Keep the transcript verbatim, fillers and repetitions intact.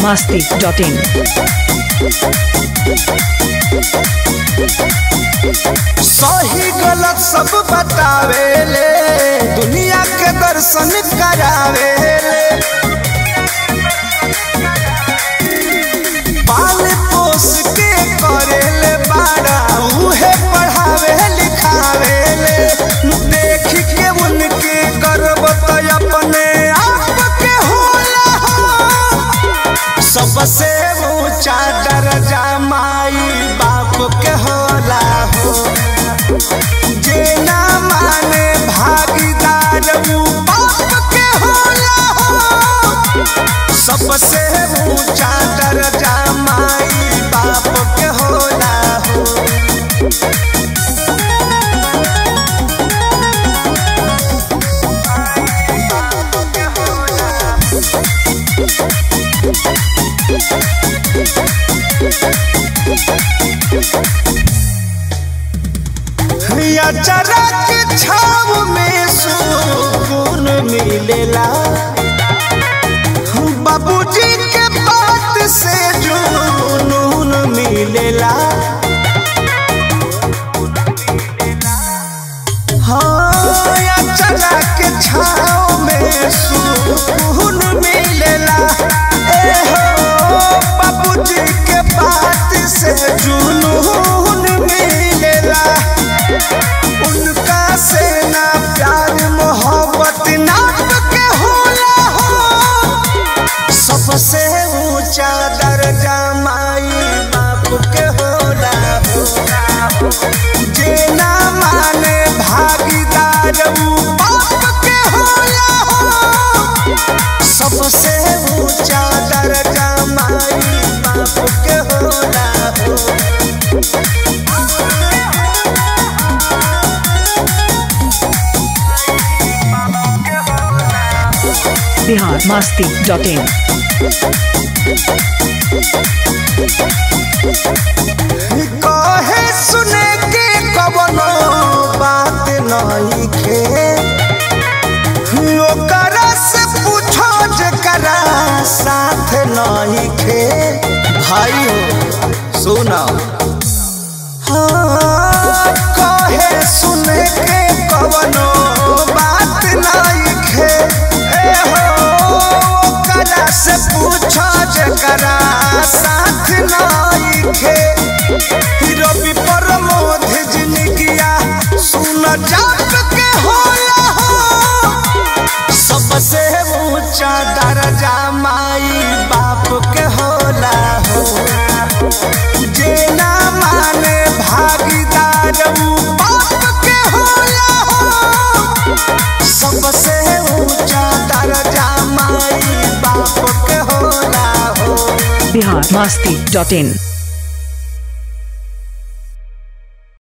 masti dot in. सही गलत सब बतावेले, दुनिया के दर्शन करावेले। पाल पोस के करेले बाड़ा, उहे पढ़ावे लिखावेले। देख के उनके गर्व तो अपने आप के होला हो। सबसे ऊंचा दर्जा माई बाप के होला हो। जे ना माने भागीदार वो बाप के होला हो। सबसे ऊंचा दर्जा माई बाप के होला हो। अचरा के छाव में सुकून मिलेला, बाबूजी के बात से जुनून मिलेला। हाँ, अचरा के छाव में सुकून मिलेला। ए हो बाबूजी के बात से जुनून मिलेला। उनका से ना प्यार मोहब्बत नाप के होला हो। सबसे ऊंचा दर्जा माई बाप के होला हो। जे ना माने भागीदार वो बाप के होला हो। सबसे ऊंचा दर्जा माई बाप के होला हो। Bihar masti dot in. कहे सुने के कवनो बात नहीं खे, ओकरा से पूछो जकरा साथ नहीं खे। भाई हो सुना, हाँ कहे सुने के कवनो बात नहीं खे। ए हो ओकरा से पूछो जकरा साथ नहीं खे। रवि प्रमोद जिंदगिया सुन जाप के होला हो। सबसे ऊंचा दर्जा माई बाप के होला हो। जे ना माने भागीदार वो बाप के होला हो। सबसे ऊंचा दर्जा माई बाप के होला हो। Bihar masti dot in.